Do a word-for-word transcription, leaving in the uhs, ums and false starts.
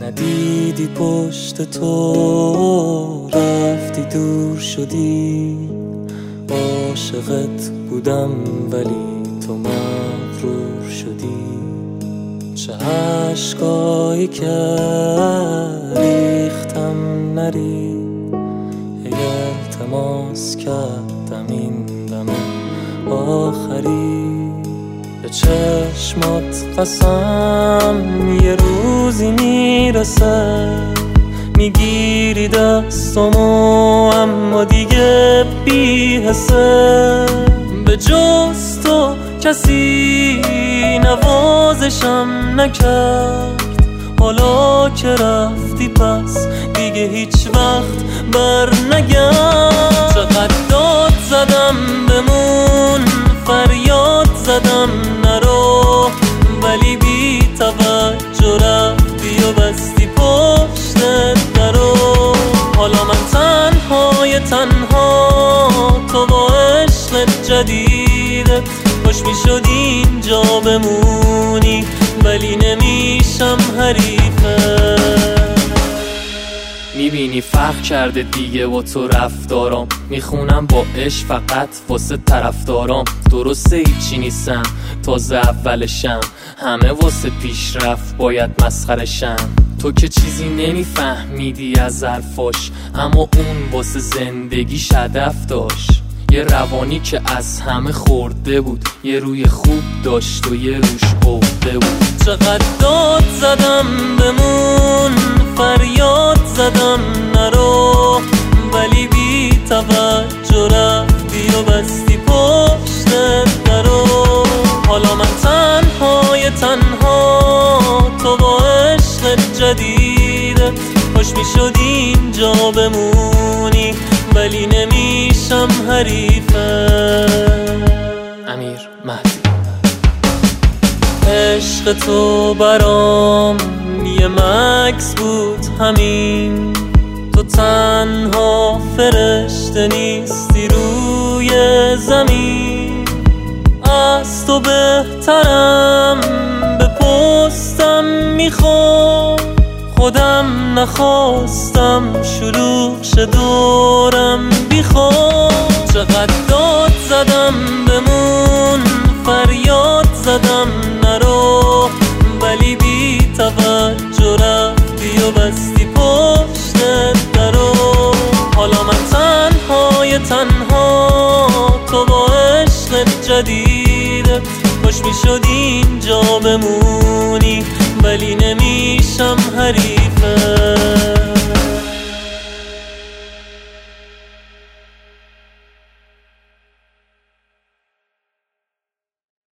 ندیدی پشت تو رفتی دور شدی. عاشقت بودم ولی تو مغرور شدی. چه عشقایی که ریختم نری، ای التماس کردم این دم آخری. به چشمات قسم یه روزی میرسه، میگیری دستمو اما دیگه بی حسه. به جز تو کسی نوازشم نکرد، حالا که رفتی پس دیگه هیچ وقت بر نگرد. چقدر داد زدم بمون، فریاد زدم نرو، ولی بی توجه رفتی و بستی پشتت درو. حالا من تنهای تنها، تو با عشق جدیدت خوش می شد اینجا بمونی، ولی نمیشم حریفت. میبینی فرق کرده دیگه با تو رفتارام، میخونم با عشق فقط واسه طرفدارام. درسته هیچی نیستم، تازه اولشم، همه واسه پیشرفت باید مسخرشم. تو که چیزی نمیفهمیدی از حرفاش، اما اون واسه زندگیش هدف داشت. یه روانی که از همه خورده بود، یه روی خوب داشت و یه روش عقده بود. چقدر داد زدم بمون، فریاد زدم نرو، ولی بی توجه رفتی و بستی پشتت درو. حالا من تنهای تنها، تو با عشق جدیدت خوش می شد اینجا بمونی، ولی نمیشم حریفت. امیر مهدی. عشق تو برام یه مکس بود همین، تو تنها فرشته نیستی روی زمین. از تو بهترم به پستم میخوام، خودم نخواستم شلوغ شه دورم بیخوام. چقدر داد زدم بمون، فریاد زدم نرو، ولی بی توجه رفتی و بستی پشتت درو. حالا من تنهای تنها، تو با عشق جدیدت خوش می شد اینجا بمونی، ولی نمیشم حریف.